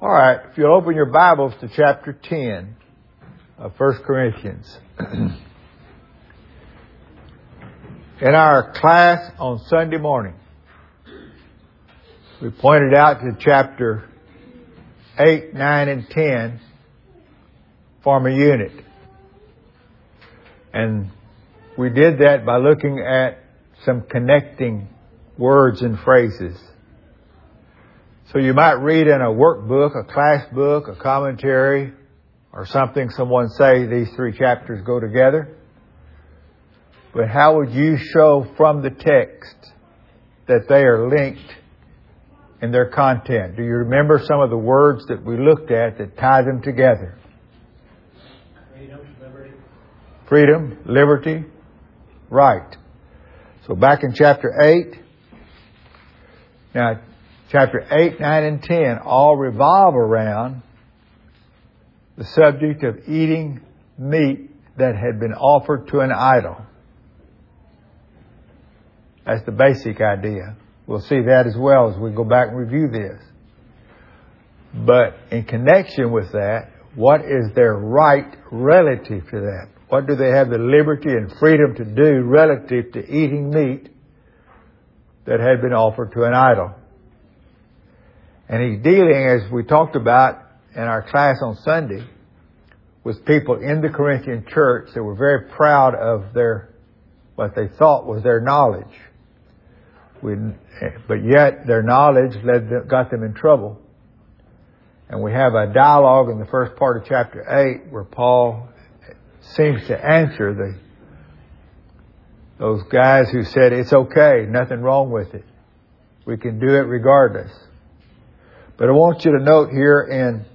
All right, if you'll open your Bibles to chapter 10 of 1 Corinthians. In our class on Sunday morning, we pointed out to chapter 8, 9, and 10 form a unit. And we did that by looking at some connecting words and phrases. So you might read in a workbook, a class book, a commentary, or something, someone say these three chapters go together. But how would you show from the text that they are linked in their content? Do you remember some of the words that we looked at that tie them together? Freedom, liberty, right. So back in chapter 8, now chapter 8, 9, and 10 all revolve around the subject of eating meat that had been offered to an idol. That's the basic idea. We'll see that as well as we go back and review this. But in connection with that, what is their right relative to that? What do they have the liberty and freedom to do relative to eating meat that had been offered to an idol? And he's dealing, as we talked about in our class on Sunday, with people in the Corinthian church that were very proud of what they thought was their knowledge. But yet their knowledge got them in trouble. And we have a dialogue in the first part of chapter 8 where Paul seems to answer those guys who said, it's okay, nothing wrong with it. We can do it regardless. But I want you to note here in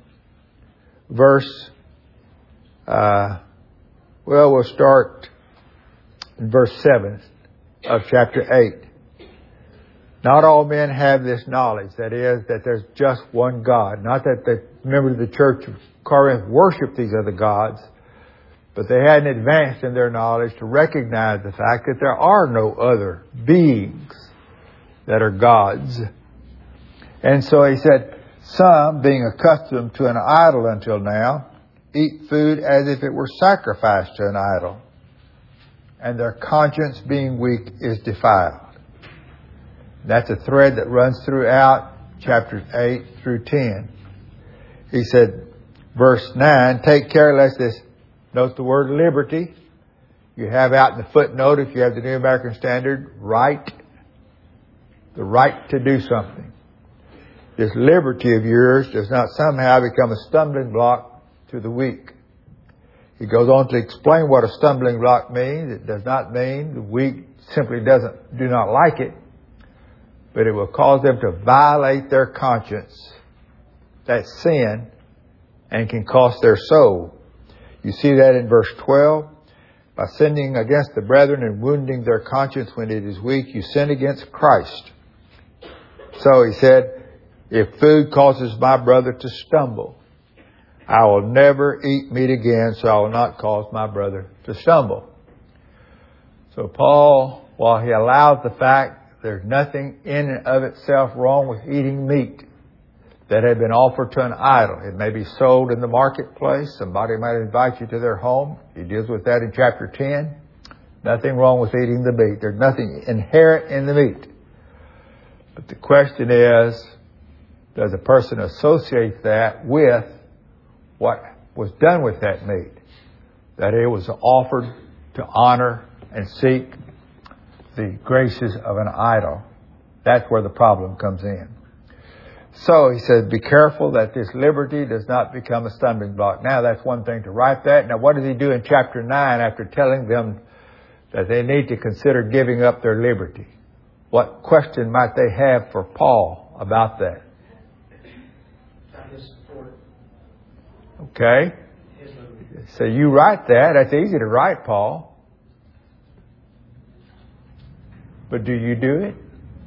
we'll start in verse 7 of chapter 8. Not all men have this knowledge, that is, that there's just one God. Not that the members of the church of Corinth worship these other gods, but they hadn't advanced in their knowledge to recognize the fact that there are no other beings that are gods. And so he said, some, being accustomed to an idol until now, eat food as if it were sacrificed to an idol, and their conscience being weak is defiled. That's a thread that runs throughout chapters 8 through 10. He said, verse 9, take care lest this, note the word liberty. You have out in the footnote, if you have the New American Standard, right, the right to do something. This liberty of yours does not somehow become a stumbling block to the weak. He goes on to explain what a stumbling block means. It does not mean the weak simply do not like it, but it will cause them to violate their conscience. That's sin and can cost their soul. You see that in verse 12. By sinning against the brethren and wounding their conscience when it is weak, you sin against Christ. So he said, if food causes my brother to stumble, I will never eat meat again, so I will not cause my brother to stumble. So Paul, while he allows the fact there's nothing in and of itself wrong with eating meat that had been offered to an idol. It may be sold in the marketplace. Somebody might invite you to their home. He deals with that in chapter 10. Nothing wrong with eating the meat. There's nothing inherent in the meat. But the question is, does a person associate that with what was done with that meat? That it was offered to honor and seek the graces of an idol. That's where the problem comes in. So he said, be careful that this liberty does not become a stumbling block. Now that's one thing to write that. Now what does he do in chapter 9 after telling them that they need to consider giving up their liberty? What question might they have for Paul about that? Okay. So you write that. That's easy to write, Paul. But do you do it?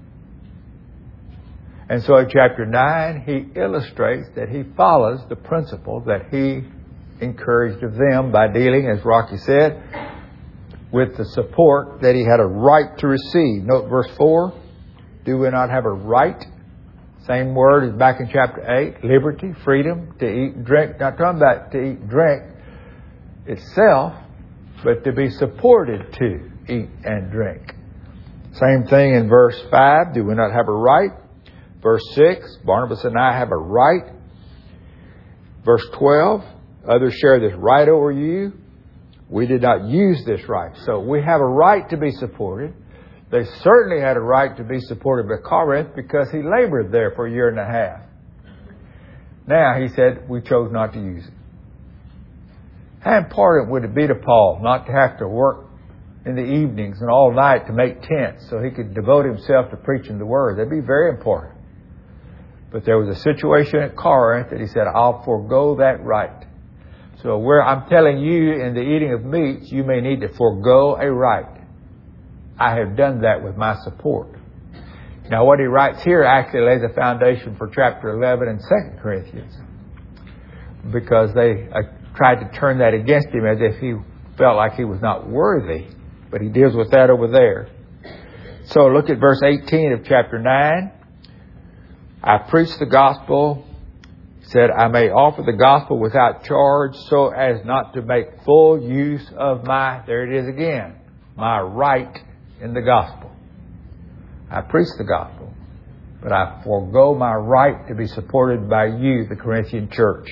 And so in chapter 9, he illustrates that he follows the principle that he encouraged of them by dealing, as Rocky said, with the support that he had a right to receive. Note verse 4. Do we not have a right? Same word is back in chapter 8. Liberty, freedom to eat and drink. Not talking about to eat and drink itself, but to be supported to eat and drink. Same thing in verse 5. Do we not have a right? Verse 6. Barnabas and I have a right. Verse 12. Others share this right over you. We did not use this right. So we have a right to be supported. They certainly had a right to be supported by Corinth because he labored there for a year and a half. Now, he said, we chose not to use it. How important would it be to Paul not to have to work in the evenings and all night to make tents so he could devote himself to preaching the Word? That'd be very important. But there was a situation at Corinth that he said, I'll forego that right. So where I'm telling you in the eating of meats, you may need to forego a right. I have done that with my support. Now what he writes here actually lays a foundation for chapter 11 in 2 Corinthians. Because they tried to turn that against him as if he felt like he was not worthy. But he deals with that over there. So look at verse 18 of chapter 9. I preach the gospel. He said, I may offer the gospel without charge so as not to make full use of my, there it is again, my right in the gospel. I preach the gospel, but I forego my right to be supported by you, the Corinthian church.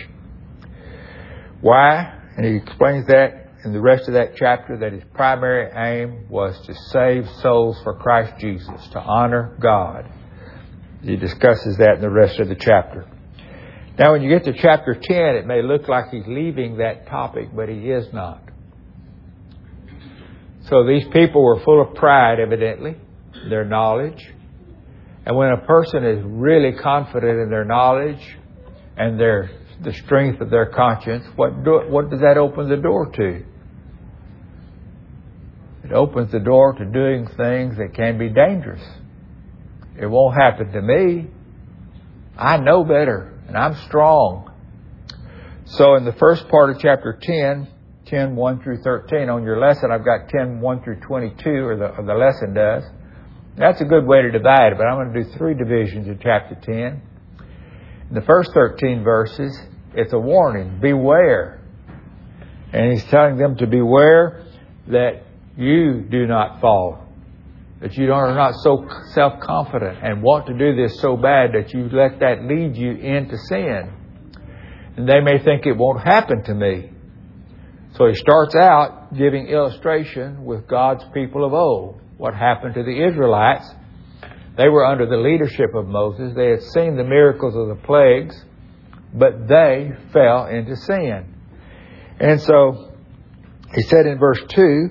Why? And he explains that in the rest of that chapter, that his primary aim was to save souls for Christ Jesus, to honor God. He discusses that in the rest of the chapter. Now, when you get to chapter 10, it may look like he's leaving that topic, but he is not. So these people were full of pride, evidently, their knowledge. And when a person is really confident in their knowledge and the strength of their conscience, what does that open the door to? It opens the door to doing things that can be dangerous. It won't happen to me. I know better, and I'm strong. So in the first part of chapter 10, 1 through 13, on your lesson, I've got 10, 1 through 22, or the lesson does. That's a good way to divide it, but I'm going to do 3 divisions in chapter 10. In the first 13 verses, it's a warning. Beware. And he's telling them to beware that you do not fall. That you are not so self-confident and want to do this so bad that you let that lead you into sin. And they may think it won't happen to me. So he starts out giving illustration with God's people of old. What happened to the Israelites? They were under the leadership of Moses. They had seen the miracles of the plagues, but they fell into sin. And so he said in verse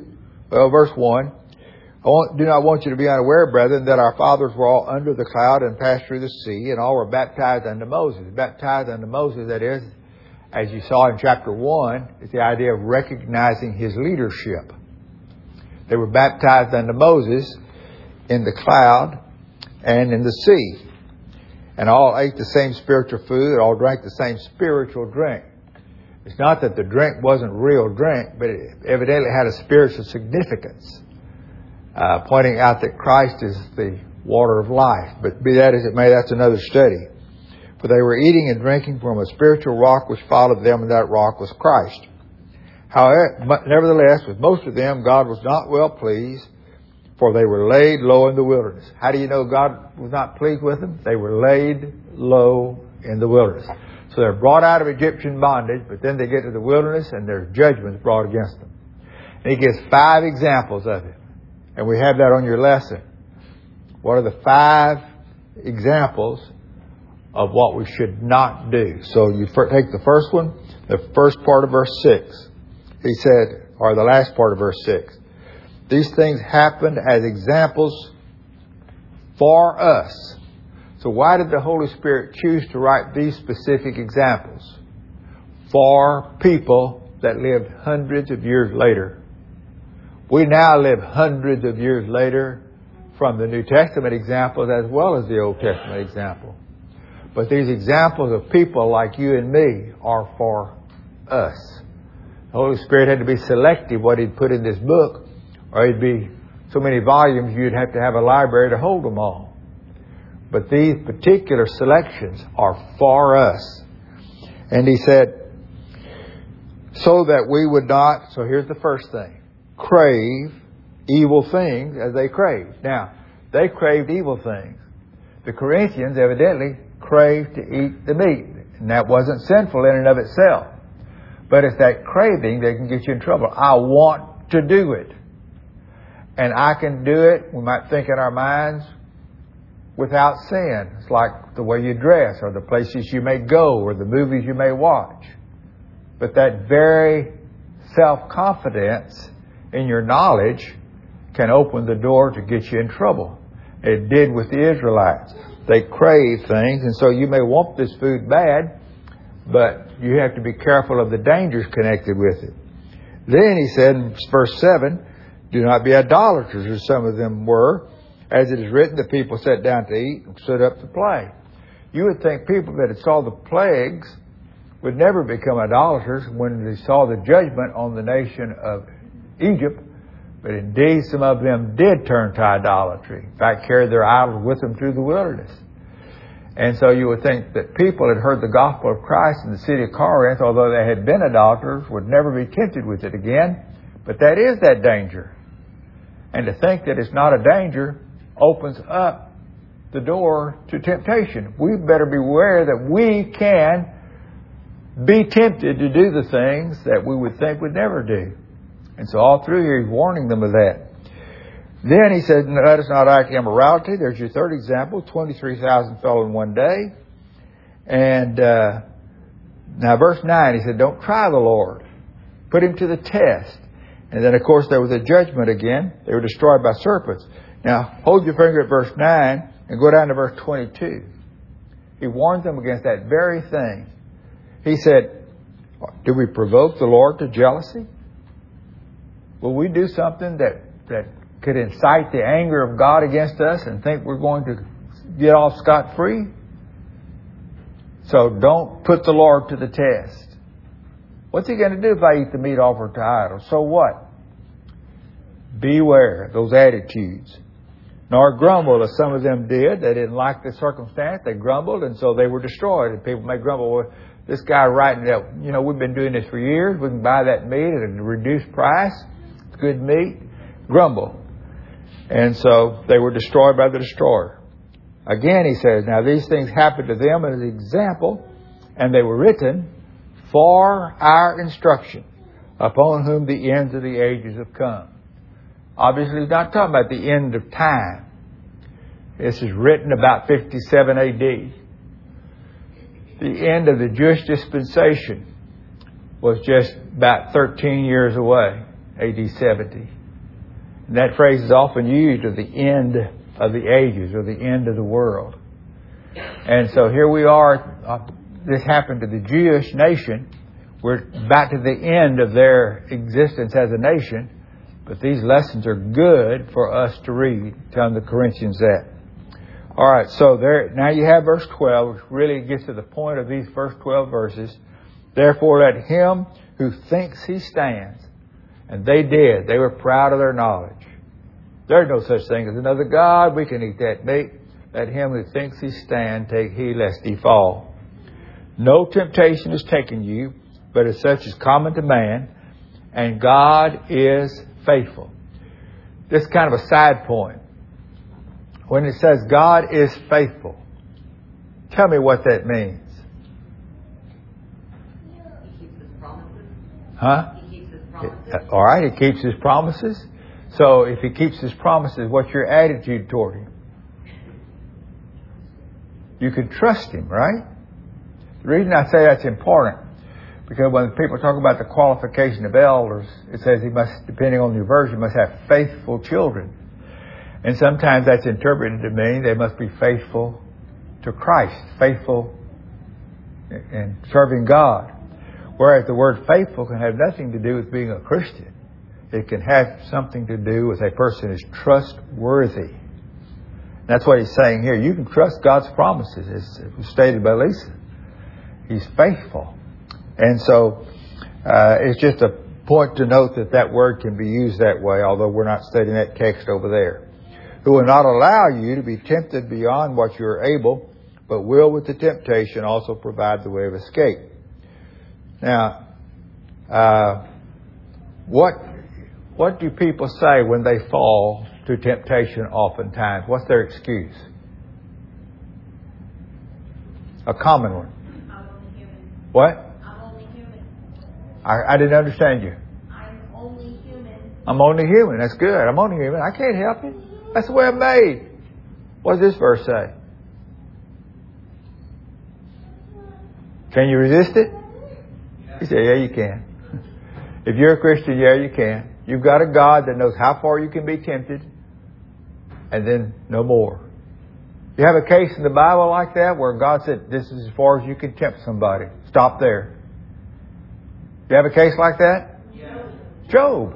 1, I do not want you to be unaware, brethren, that our fathers were all under the cloud and passed through the sea, and all were baptized unto Moses. Baptized unto Moses, that is, as you saw in chapter 1, is the idea of recognizing his leadership. They were baptized unto Moses in the cloud and in the sea. And all ate the same spiritual food, and all drank the same spiritual drink. It's not that the drink wasn't real drink, but it evidently had a spiritual significance, pointing out that Christ is the water of life. But be that as it may, that's another study. For they were eating and drinking from a spiritual rock which followed them, and that rock was Christ. However, nevertheless, with most of them, God was not well pleased, for they were laid low in the wilderness. How do you know God was not pleased with them? They were laid low in the wilderness. So they're brought out of Egyptian bondage, but then they get to the wilderness and there's judgments brought against them. And he gives 5 examples of it. And we have that on your lesson. What are the 5 examples of what we should not do? So you take the first one, the first part of verse 6. He said, or the last part of verse 6. These things happened as examples for us. So why did the Holy Spirit choose to write these specific examples? For people that lived hundreds of years later. We now live hundreds of years later from the New Testament examples as well as the Old Testament example. But these examples of people like you and me are for us. The Holy Spirit had to be selective what He'd put in this book, or it'd be so many volumes you'd have to have a library to hold them all. But these particular selections are for us. And he said, so that we would not, so here's the first thing, crave evil things as they craved. Now, they craved evil things. The Corinthians evidently craved to eat the meat. And that wasn't sinful in and of itself. But it's that craving that can get you in trouble. I want to do it. And I can do it, we might think in our minds, without sin. It's like the way you dress, or the places you may go, or the movies you may watch. But that very self-confidence in your knowledge can open the door to get you in trouble. It did with the Israelites. They crave things, and so you may want this food bad, but you have to be careful of the dangers connected with it. Then he said in verse 7, do not be idolaters, as some of them were. As it is written, the people sat down to eat and stood up to play. You would think people that had saw the plagues would never become idolaters when they saw the judgment on the nation of Egypt. But indeed, some of them did turn to idolatry. In fact, carried their idols with them through the wilderness. And so you would think that people had heard the gospel of Christ in the city of Corinth, although they had been idolaters, would never be tempted with it again. But that is that danger. And to think that it's not a danger opens up the door to temptation. We better beware that we can be tempted to do the things that we would think we'd never do. And so all through here, he's warning them of that. Then he said, let us not act immorality. There's your third example. 23,000 fell in one day. And now verse 9, he said, don't try the Lord. Put him to the test. And then, of course, there was a judgment again. They were destroyed by serpents. Now, hold your finger at verse 9 and go down to verse 22. He warned them against that very thing. He said, do we provoke the Lord to jealousy? Will we do something that could incite the anger of God against us and think we're going to get off scot-free? So don't put the Lord to the test. What's he going to do if I eat the meat offered to idols? So what? Beware those attitudes. Nor grumble as some of them did. They didn't like the circumstance. They grumbled, and so they were destroyed. And people may grumble, well, this guy writing that, we've been doing this for years. We can buy that meat at a reduced price. It's good meat. Grumble. And so they were destroyed by the destroyer. Again, he says, now these things happened to them as an example, and they were written for our instruction, upon whom the ends of the ages have come. Obviously, he's not talking about the end of time. This is written about 57 A.D. The end of the Jewish dispensation was just about 13 years away, A.D. 70. And that phrase is often used of the end of the ages or the end of the world. And so here we are. This happened to the Jewish nation. We're about to the end of their existence as a nation. But these lessons are good for us to read, telling the Corinthians that. All right, so there. Now you have verse 12, which really gets to the point of these first 12 verses. Therefore, let him who thinks he stands. And they did. They were proud of their knowledge. There's no such thing as another God. We can eat that meat. Let him who thinks he stands take heed lest he fall. No temptation has taken you, but as such is common to man. And God is faithful. This is kind of a side point. When it says God is faithful, tell me what that means. He keeps his promises. Huh? He keeps his promises. All right, he keeps his promises. So if he keeps his promises, what's your attitude toward him? You can trust him, right? The reason I say that's important, because when people talk about the qualification of elders, it says he must, depending on your version, must have faithful children. And sometimes that's interpreted to mean they must be faithful to Christ, faithful in serving God. Whereas the word faithful can have nothing to do with being a Christian. It can have something to do with a person is trustworthy. That's what he's saying here. You can trust God's promises, as stated by Lisa. He's faithful. And so it's just a point to note that that word can be used that way, although we're not studying that text over there. who will not allow you to be tempted beyond what you are able, but will with the temptation also provide the way of escape. Now, what do people say when they fall to temptation oftentimes? What's their excuse? A common one. I'm only human. What? I'm only human. I didn't understand you. I'm only human. I'm only human. That's good. I'm only human. I can't help it. That's the way I'm made. What does this verse say? Can you resist it? He said, yeah, you can. If you're a Christian, yeah, you can. You've got a God that knows how far you can be tempted and then no more. You have a case in the Bible like that where God said, this is as far as you can tempt somebody. Stop there. You have a case like that? Job.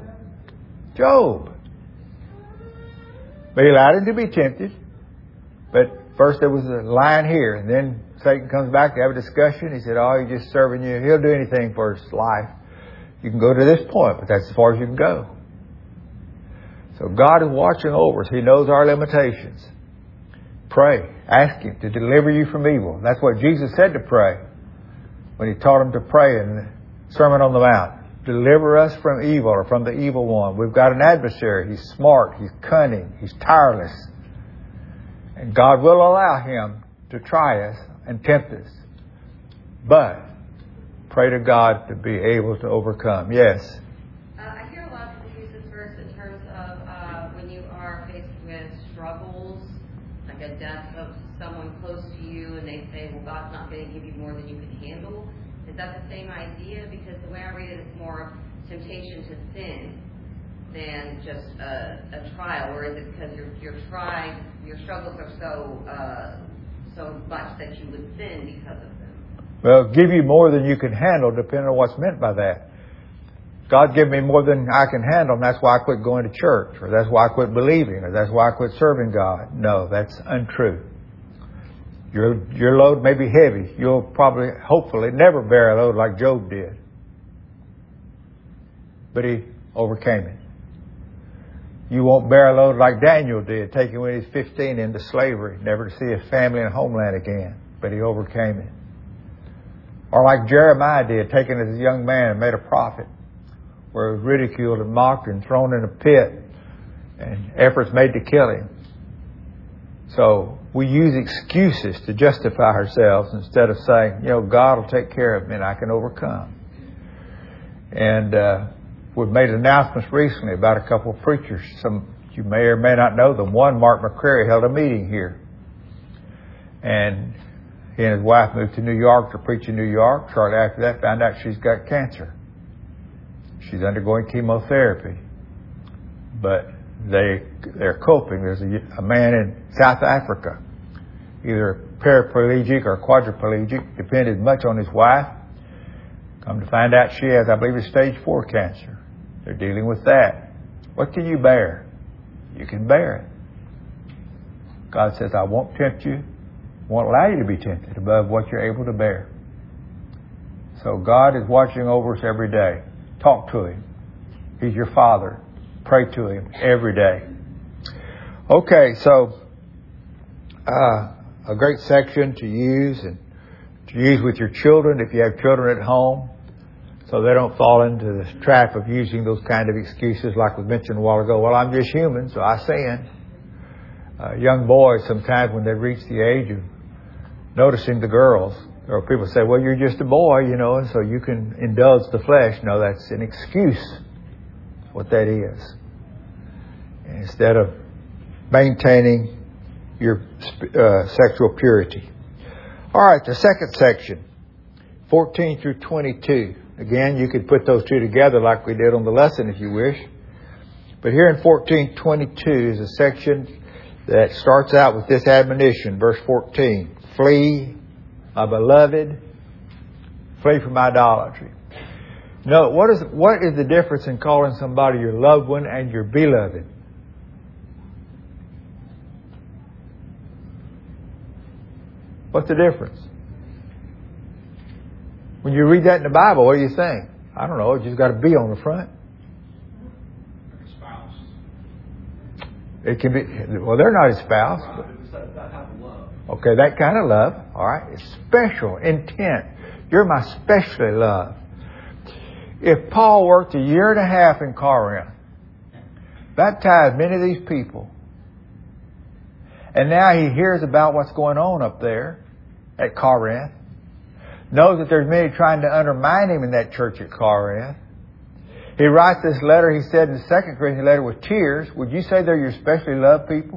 But he allowed him to be tempted. But first there was a line here, and then Satan comes back to have a discussion. He said, oh, he's just serving you. He'll do anything for his life. You can go to this point, but that's as far as you can go. So God is watching over us. He knows our limitations. Pray. Ask Him to deliver you from evil. That's what Jesus said to pray when He taught him to pray in the Sermon on the Mount. Deliver us from evil, or from the evil one. We've got an adversary. He's smart. He's cunning. He's tireless. And God will allow him to try us and tempt us. But pray to God to be able to overcome. Yes? I hear a lot of people use this verse in terms of when you are faced with struggles, like a death of someone close to you, and they say, well, God's not going to give you more than you can handle. Is that the same idea? Because the way I read it, it's more temptation to sin than just a trial. Or is it because your struggles are so much that you would sin because of them? Well, give you more than you can handle, depending on what's meant by that. God gave me more than I can handle, and that's why I quit going to church, or that's why I quit believing, or that's why I quit serving God. No, that's untrue. Your load may be heavy. You'll probably, hopefully, never bear a load like Job did. But he overcame it. You won't bear a load like Daniel did, taken when he was 15 into slavery, never to see his family and homeland again. But he overcame it. Or like Jeremiah did, taken as a young man and made a prophet, where he was ridiculed and mocked and thrown in a pit, and efforts made to kill him. So we use excuses to justify ourselves instead of saying, God will take care of me and I can overcome. And we've made announcements recently about a couple of preachers. Some you may or may not know them. One, Mark McCrary, held a meeting here. And he and his wife moved to New York to preach in New York. Shortly after that, found out she's got cancer. She's undergoing chemotherapy. But they're coping. There's a man in South Africa, either paraplegic or quadriplegic, depended much on his wife. Come to find out she has, I believe, it's stage 4 cancer. They're dealing with that. What can you bear? You can bear it. God says, I won't tempt you, won't allow you to be tempted above what you're able to bear. So God is watching over us every day. Talk to Him. He's your Father. Pray to Him every day. Okay, so a great section to use, and to use with your children if you have children at home, so they don't fall into this trap of using those kind of excuses like was mentioned a while ago. Well, I'm just human, so I sin. Young boys, sometimes when they reach the age of noticing the girls, or people say, well, you're just a boy, and so you can indulge the flesh. No, that's an excuse. That's what that is. Instead of maintaining your sexual purity. All right, the second section, 14 through 22. Again, you could put those two together like we did on the lesson if you wish. But here in 14:22 is a section that starts out with this admonition, verse 14. Flee, my beloved, flee from idolatry. No, what is the difference in calling somebody your loved one and your beloved? What's the difference? When you read that in the Bible, what do you think? I don't know. It just got a B on the front. Like a spouse. It can be, well, they're not his spouse. But, That type of love. okay, that kind of love. All right. It's special intent. You're my specially loved. If Paul worked 1.5 years in Corinth, baptized many of these people, and now he hears about what's going on up there at Corinth, knows that there's many trying to undermine him in that church at Corinth. He writes this letter, he said in the 2 Corinthians letter, with tears. Would you say they're your specially loved people?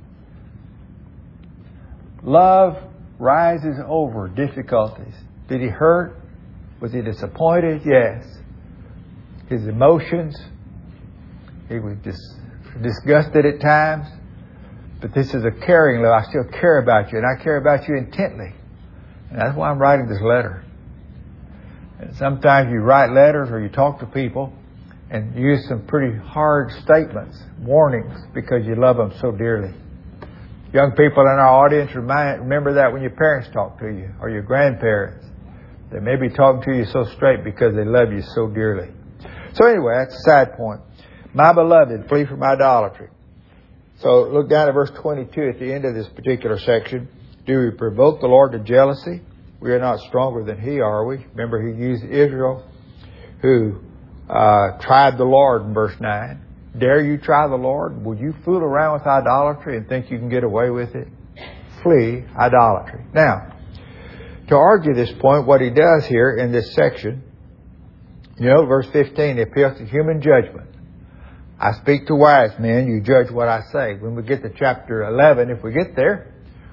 Love rises over difficulties. Did he hurt? Was he disappointed? Yes. His emotions. He was disgusted at times. But this is a caring love. I still care about you, and I care about you intently. And that's why I'm writing this letter. And sometimes you write letters or you talk to people and use some pretty hard statements, warnings, because you love them so dearly. Young people in our audience, remember that when your parents talk to you or your grandparents. They may be talking to you so straight because they love you so dearly. So anyway, that's a side point. My beloved, flee from idolatry. So look down at verse 22 at the end of this particular section. Do we provoke the Lord to jealousy? We are not stronger than He, are we? Remember, He used Israel, who tried the Lord in verse 9. Dare you try the Lord? Would you fool around with idolatry and think you can get away with it? Flee idolatry. Now, to argue this point, what he does here in this section, verse 15, he appeals to human judgment. I speak to wise men, you judge what I say. When we get to chapter 11, if we get there,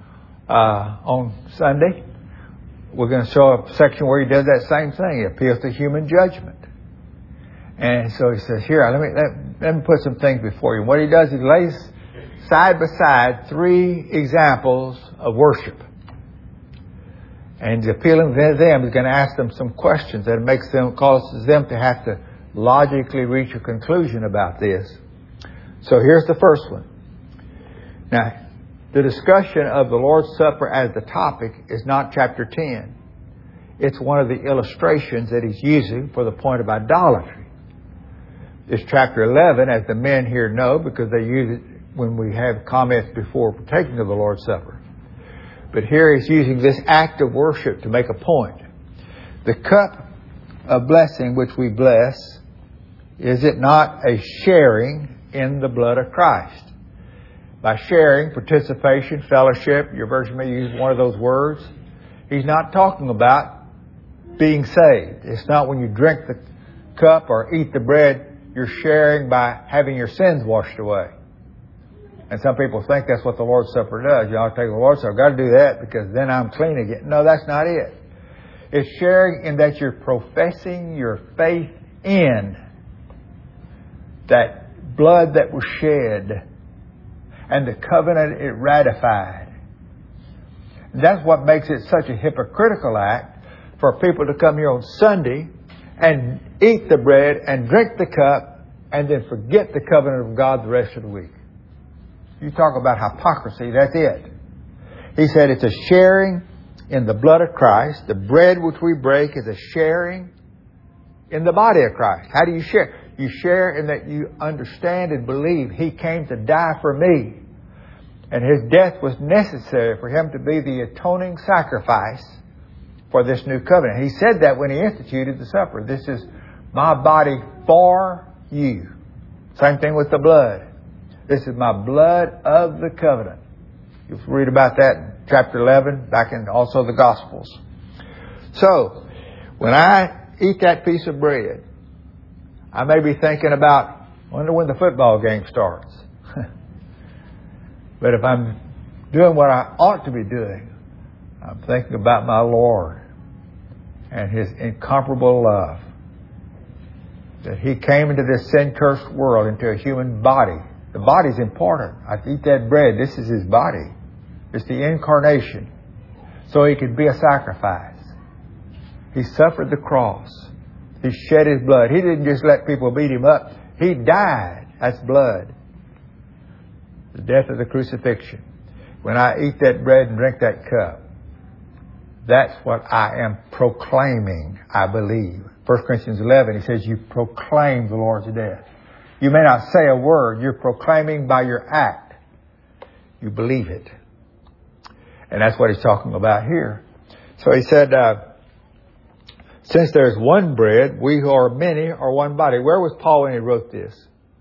on Sunday, we're going to show a section where he does that same thing. He appeals to human judgment. And so he says, here, let me put some things before you. What he does, he lays side by side 3 examples of worship. And he's appealing to them. He's going to ask them some questions that causes them to have to logically reach a conclusion about this. So here's the first one. Now, the discussion of the Lord's Supper as the topic is not chapter 10. It's one of the illustrations that he's using for the point of idolatry. It's chapter 11, as the men here know, because they use it when we have comments before partaking of the Lord's Supper. But here he's using this act of worship to make a point. The cup of blessing which we bless, is it not a sharing in the blood of Christ? By sharing, participation, fellowship, your version may use one of those words. He's not talking about being saved. It's not when you drink the cup or eat the bread, you're sharing by having your sins washed away. And some people think that's what the Lord's Supper does. You ought to take the Lord's Supper. I've got to do that because then I'm clean again. No, that's not it. It's sharing in that you're professing your faith in that blood that was shed and the covenant it ratified. That's what makes it such a hypocritical act for people to come here on Sunday and eat the bread and drink the cup and then forget the covenant of God the rest of the week. You talk about hypocrisy, that's it. He said it's a sharing in the blood of Christ. The bread which we break is a sharing in the body of Christ. How do you share? You share in that you understand and believe He came to die for me. And His death was necessary for Him to be the atoning sacrifice for this new covenant. He said that when He instituted the supper. This is my body for you. Same thing with the blood. This is my blood of the covenant. You'll read about that in chapter 11, back in also the Gospels. So, when I eat that piece of bread, I may be thinking about, I wonder when the football game starts. But if I'm doing what I ought to be doing, I'm thinking about my Lord and His incomparable love. That He came into this sin-cursed world, into a human body. The body's important. I eat that bread. This is His body. It's the incarnation. So He could be a sacrifice. He suffered the cross. He shed His blood. He didn't just let people beat Him up. He died. That's blood. The death of the crucifixion. When I eat that bread and drink that cup, that's what I am proclaiming, I believe. 1 Corinthians 11, he says, you proclaim the Lord's death. You may not say a word. You're proclaiming by your act. You believe it. And that's what he's talking about here. So he said, since there's one bread, we who are many are one body. Where was Paul when he wrote this?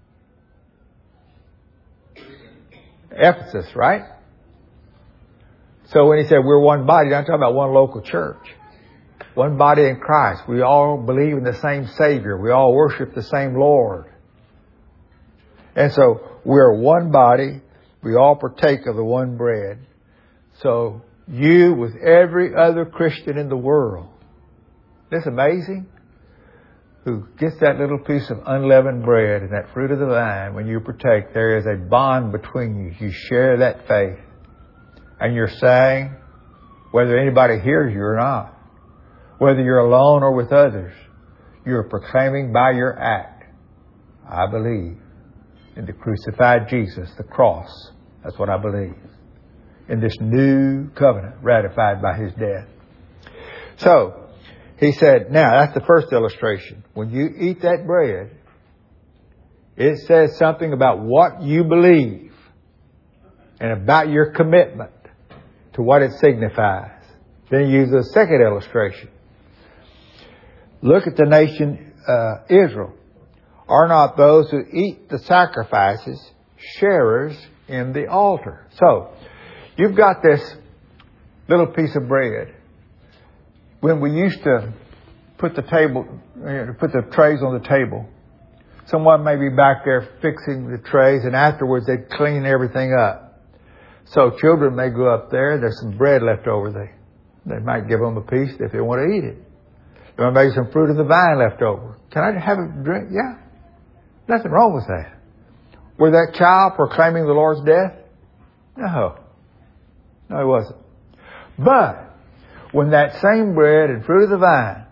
Ephesus, right? So when he said we're one body, he's not talking about one local church. One body in Christ. We all believe in the same Savior. We all worship the same Lord. And so we're one body. We all partake of the one bread. So you with every other Christian in the world. Isn't this amazing? Who gets that little piece of unleavened bread and that fruit of the vine, when you partake, there is a bond between you. You share that faith. And you're saying, whether anybody hears you or not, whether you're alone or with others, you're proclaiming by your act, I believe in the crucified Jesus, the cross. That's what I believe. In this new covenant ratified by His death. So, he said, now that's the first illustration. When you eat that bread, it says something about what you believe and about your commitment to what it signifies. Then he uses a second illustration. Look at the nation Israel. Are not those who eat the sacrifices sharers in the altar? So, you've got this little piece of bread. When we used to put the trays on the table, someone may be back there fixing the trays, and afterwards they'd clean everything up. So children may go up there, there's some bread left over there. They might give them a piece if they want to eat it. There may be some fruit of the vine left over. Can I have a drink? Yeah. Nothing wrong with that. Was that child proclaiming the Lord's death? No. No, he wasn't. But when that same bread and fruit of the vine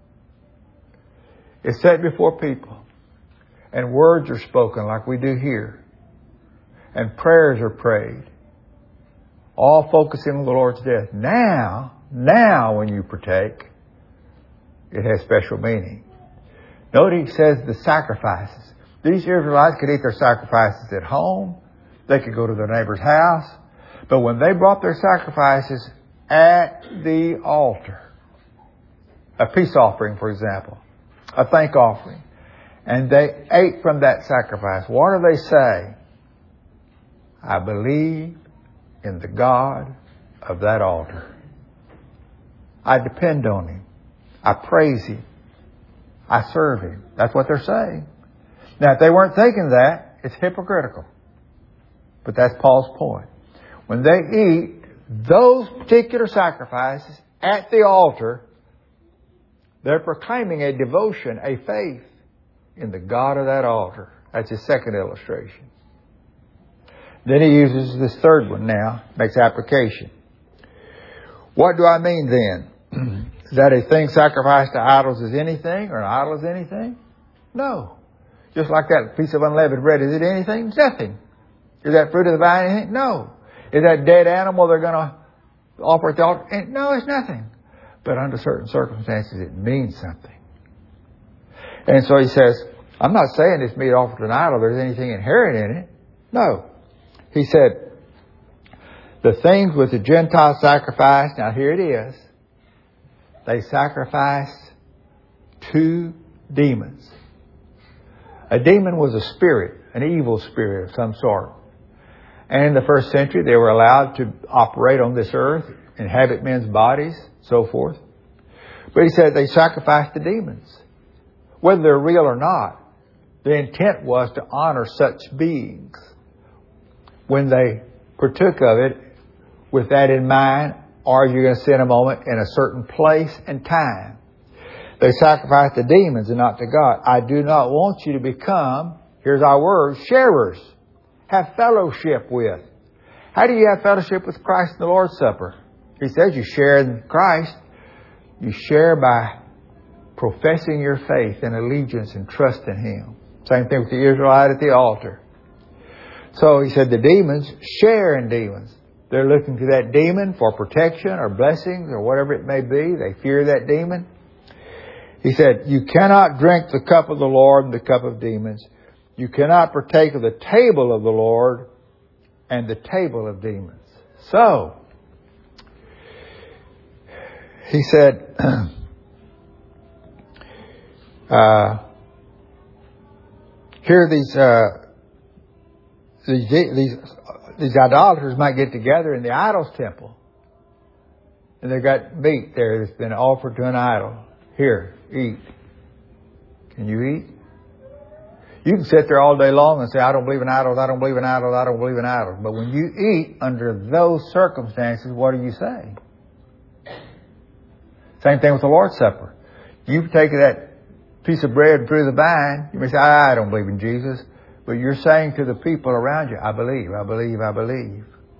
is set before people, and words are spoken like we do here, and prayers are prayed, all focusing on the Lord's death, now when you partake, it has special meaning. Note he says the sacrifices. These Israelites could eat their sacrifices at home. They could go to their neighbor's house. But when they brought their sacrifices at the altar, a peace offering, for example, a thank offering, and they ate from that sacrifice, what do they say? I believe in the God of that altar. I depend on Him. I praise Him. I serve Him. That's what they're saying. Now, if they weren't thinking that, it's hypocritical. But that's Paul's point. When they eat those particular sacrifices at the altar, they're proclaiming a devotion, a faith in the God of that altar. That's his second illustration. Then he uses this third one now, makes application. What do I mean then? Is that a thing sacrificed to idols is anything, or an idol is anything? No. Just like that piece of unleavened bread, is it anything? It's nothing. Is that fruit of the vine anything? No. Is that dead animal they're going to offer at the altar? No, it's nothing. But under certain circumstances, it means something. And so he says, I'm not saying this meat offered to an idol, there's anything inherent in it. No. He said, the things which the Gentiles sacrifice, now here it is, they sacrifice to demons. A demon was a spirit, an evil spirit of some sort. And in the first century, they were allowed to operate on this earth, inhabit men's bodies, so forth. But he said they sacrificed to demons. Whether they're real or not, the intent was to honor such beings. When they partook of it with that in mind, or you're going to sit a moment in a certain place and time. They sacrifice to demons and not to God. I do not want you to become, here's our word, sharers. Have fellowship with. How do you have fellowship with Christ in the Lord's Supper? He says you share in Christ. You share by professing your faith and allegiance and trust in Him. Same thing with the Israelite at the altar. So he said the demons share in demons. They're looking to that demon for protection or blessings or whatever it may be. They fear that demon. He said, you cannot drink the cup of the Lord and the cup of demons. You cannot partake of the table of the Lord and the table of demons. So, he said, here these idolaters might get together in the idol's temple. And they've got meat there that's been offered to an idol. Here, eat. Can you eat? You can sit there all day long and say, I don't believe in idols, I don't believe in idols, I don't believe in idols. But when you eat under those circumstances, what do you say? Same thing with the Lord's Supper. You take that piece of bread through the vine, you may say, I don't believe in Jesus. But you're saying to the people around you, I believe, I believe, I believe.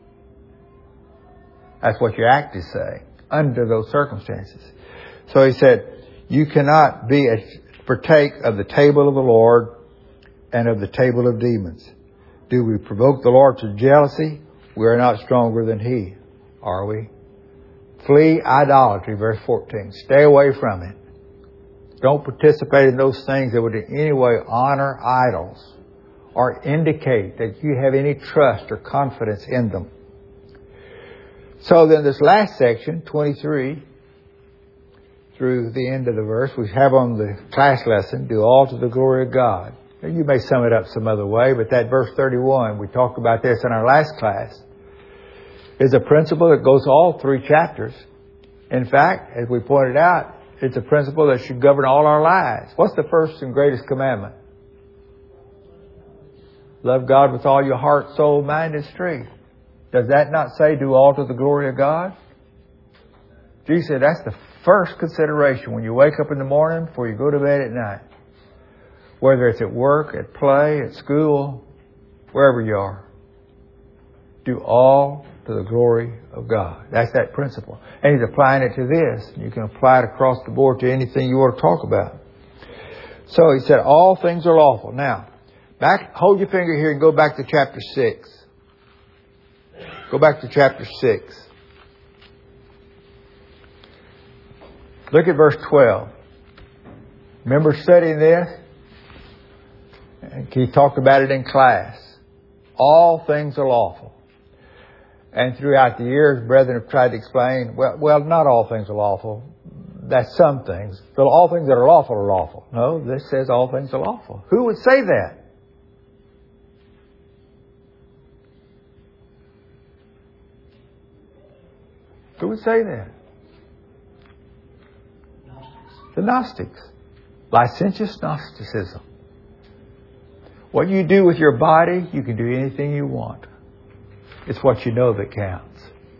That's what your act is saying, under those circumstances. So he said, you cannot partake of the table of the Lord and of the table of demons. Do we provoke the Lord to jealousy? We are not stronger than He, are we? Flee idolatry, verse 14. Stay away from it. Don't participate in those things that would in any way honor idols or indicate that you have any trust or confidence in them. So then this last section, 23, through the end of the verse, we have on the class lesson, do all to the glory of God. You may sum it up some other way, but that verse 31, we talked about this in our last class, is a principle that goes all 3 chapters. In fact, as we pointed out, it's a principle that should govern all our lives. What's the first and greatest commandment? Love God with all your heart, soul, mind, and strength. Does that not say do all to the glory of God? Jesus said that's the first consideration when you wake up in the morning before you go to bed at night. Whether it's at work, at play, at school, wherever you are. Do all to the glory of God. That's that principle. And he's applying it to this. You can apply it across the board to anything you want to talk about. So he said, all things are lawful. Now, hold your finger here and go back to chapter 6. Go back to chapter 6. Look at verse 12. Remember studying this? He talked about it in class. All things are lawful. And throughout the years, brethren have tried to explain, well, not all things are lawful. That's some things. So all things that are lawful. No, this says all things are lawful. Who would say that? Who would say that? The Gnostics. Licentious Gnosticism. What you do with your body, you can do anything you want. It's what you know that counts.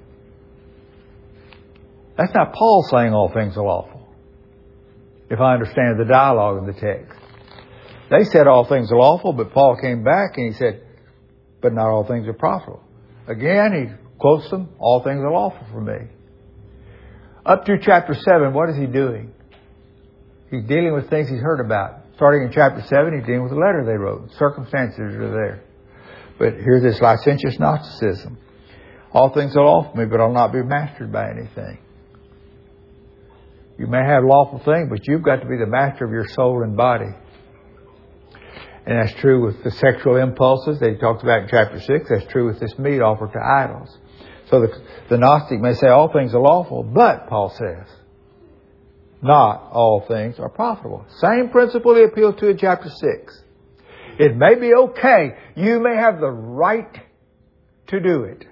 That's not Paul saying all things are lawful. If I understand the dialogue of the text. They said all things are lawful, but Paul came back and he said, but not all things are profitable. Again, he quotes them, all things are lawful for me. Up through chapter 7, what is he doing? He's dealing with things he's heard about. Starting in chapter 7, he's dealing with the letter they wrote. Circumstances are there. But here's this licentious Gnosticism. All things are lawful for me, but I'll not be mastered by anything. You may have lawful things, but you've got to be the master of your soul and body. And that's true with the sexual impulses that he talked about in chapter 6. That's true with this meat offered to idols. So the Gnostic may say all things are lawful, but, Paul says, not all things are profitable. Same principle he appealed to in chapter 6. It may be okay. You may have the right to do it.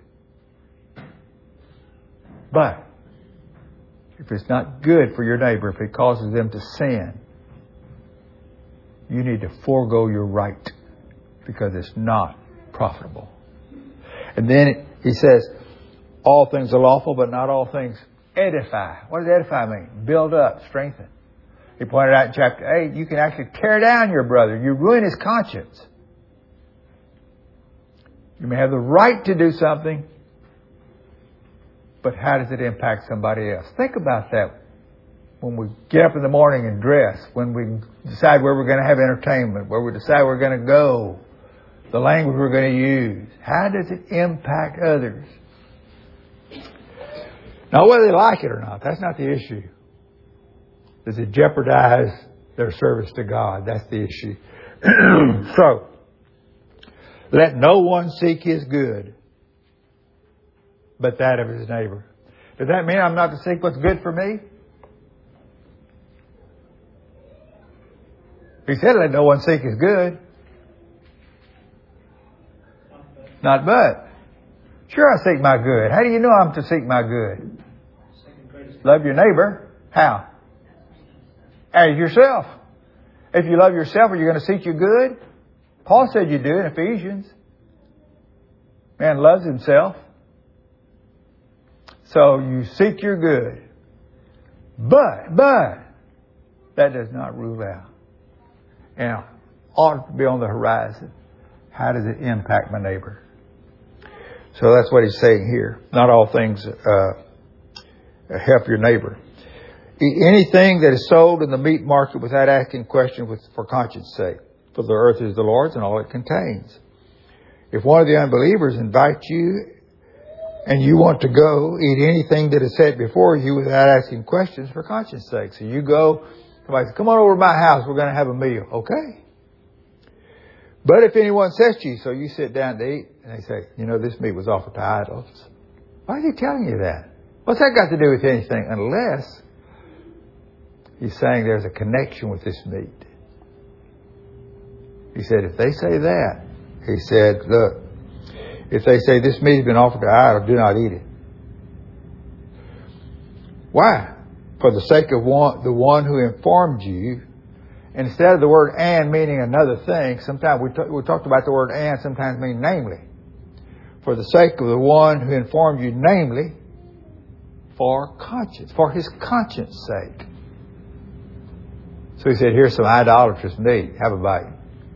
But if it's not good for your neighbor, if it causes them to sin, you need to forego your right because it's not profitable. And then he says, all things are lawful, but not all things edify. What does edify mean? Build up, strengthen. He pointed out in chapter 8, you can actually tear down your brother. You ruin his conscience. You may have the right to do something, but how does it impact somebody else? Think about that when we get up in the morning and dress, when we decide where we're going to have entertainment, where we decide we're going to go, the language we're going to use. How does it impact others? Now, whether they like it or not, that's not the issue. Does it jeopardize their service to God? That's the issue. So, Let no one seek his good, but that of his neighbor. Does that mean I'm not to seek what's good for me? He said, let no one seek his good. Not but. Sure, I seek my good. How do you know I'm to seek my good? Love your neighbor. How? As yourself. If you love yourself, are you going to seek your good? Paul said you do in Ephesians. Man loves himself. So you seek your good. But, that does not rule out. And ought to be on the horizon. How does it impact my neighbor? So that's what he's saying here. Not all things help your neighbor. Eat anything that is sold in the meat market without asking questions for conscience sake. For the earth is the Lord's and all it contains. If one of the unbelievers invites you and you want to go, eat anything that is set before you without asking questions for conscience sake. So you go, somebody says, come on over to my house, we're going to have a meal. Okay. But if anyone says to you, so you sit down to eat, and they say, you know, this meat was offered to idols. Why is he telling you that? What's that got to do with anything? Unless he's saying there's a connection with this meat. He said, if they say that, he said, look, if they say this meat has been offered to idols, do not eat it. Why? For the sake of the one who informed you. Instead of the word and meaning another thing, sometimes we talked about the word and sometimes mean namely. For the sake of the one who informed you, namely, for his conscience sake. So he said, here's some idolatrous meat. Have a bite.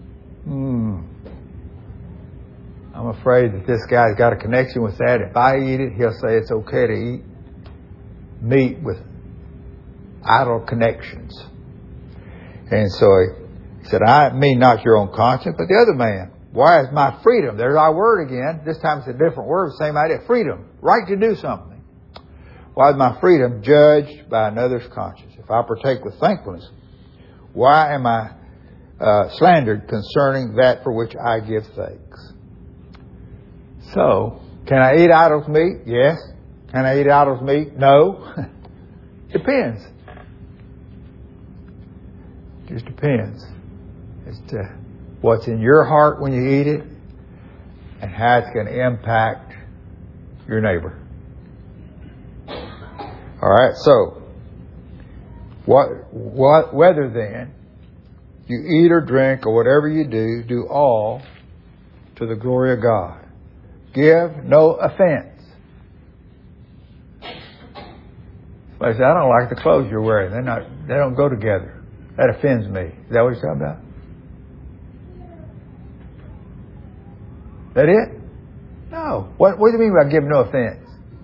I'm afraid that this guy's got a connection with that. If I eat it, he'll say it's okay to eat meat with idol connections. And so he said, I mean not your own conscience, but the other man. Why is my freedom? There's our word again. This time it's a different word, same idea. Freedom. Right to do something. Why is my freedom judged by another's conscience? If I partake with thankfulness, why am I slandered concerning that for which I give thanks? So, can I eat idols' meat? Yes. Can I eat idols' meat? No. Depends. Just depends as to what's in your heart when you eat it and how it's going to impact your neighbor. All right, so whether then you eat or drink or whatever you do all to the glory of God. Give no offense. Somebody said, I don't like the clothes you're wearing. They don't go together. That offends me. Is that what you're talking about? That it? No. What do you mean by give no offense?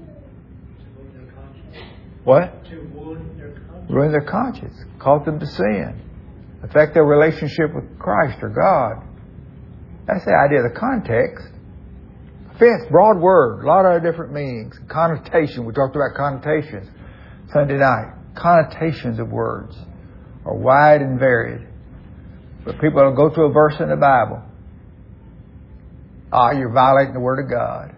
What? To ruin their conscience. Ruin their conscience. Cause them to sin. Affect their relationship with Christ or God. That's the idea of the context. Offense, broad word, a lot of different meanings. Connotation, we talked about connotations Sunday night. Connotations of words are wide and varied. But people will go to a verse in the Bible. You're violating the Word of God.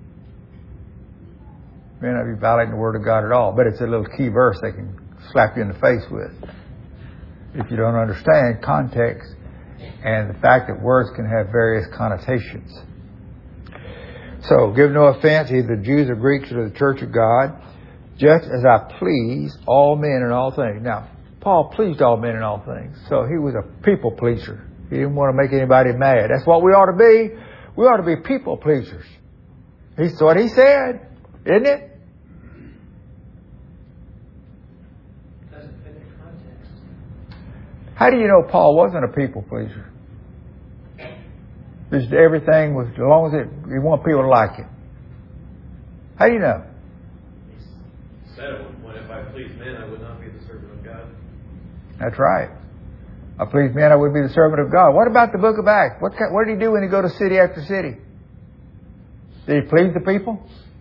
You may not be violating the Word of God at all, but it's a little key verse they can slap you in the face with. If you don't understand context and the fact that words can have various connotations. So, give no offense, either Jews or Greeks or to the church of God, just as I please all men in all things. Now, Paul pleased all men in all things. So he was a people pleaser. He didn't want to make anybody mad. That's what we ought to be. We ought to be people pleasers. That's what he said, isn't it? Doesn't fit the context. How do you know Paul wasn't a people pleaser? Just everything was, as long as you want people to like it. How do you know? He said at one point, if I please men, I would not be the servant of God. That's right. I please men, I would be the servant of God. What about the book of Acts? What did he do when he go to city after city? Did he please the people?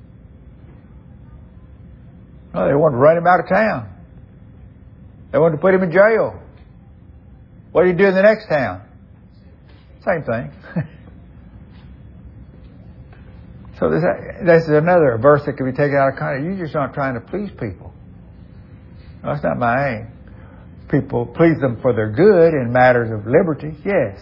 No, they wanted to run him out of town. They wanted to put him in jail. What did he do in the next town? Same thing. So this is another verse that can be taken out of context. You're just not trying to please people. No, that's not my aim. People please them for their good in matters of liberty, yes.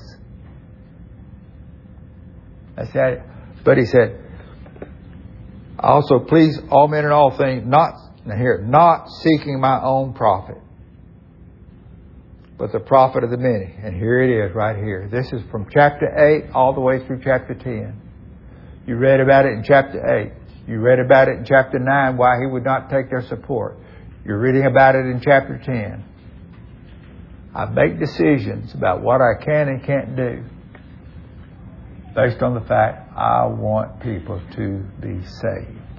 That's it. But he said, also please all men in all things, not seeking my own profit, but the profit of the many. And here it is right here. This is from chapter 8 all the way through chapter 10. You read about it in chapter 8. You read about it in chapter 9, why he would not take their support. You're reading about it in chapter 10. I make decisions about what I can and can't do based on the fact I want people to be saved.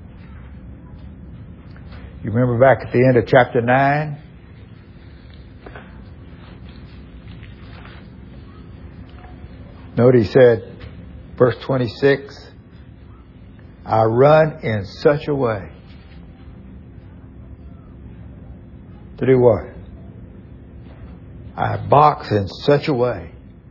You remember back at the end of chapter 9? Note he said, verse 26, I run in such a way. To do what? I box in such a way.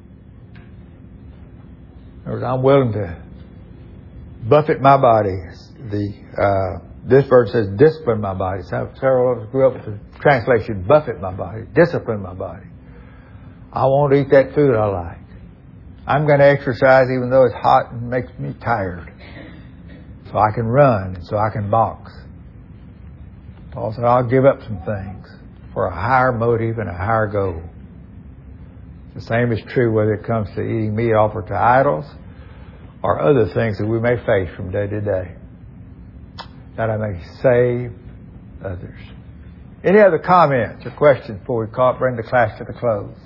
In other words, I'm willing to buffet my body. This verse says discipline my body. Several of us grew up with the translation buffet my body, discipline my body. I won't eat that food I like. I'm going to exercise even though it's hot and makes me tired. So I can run and so I can box. Paul said, I'll give up some things for a higher motive and a higher goal. The same is true whether it comes to eating meat offered to idols or other things that we may face from day to day, that I may save others. Any other comments or questions before we bring the class to the close?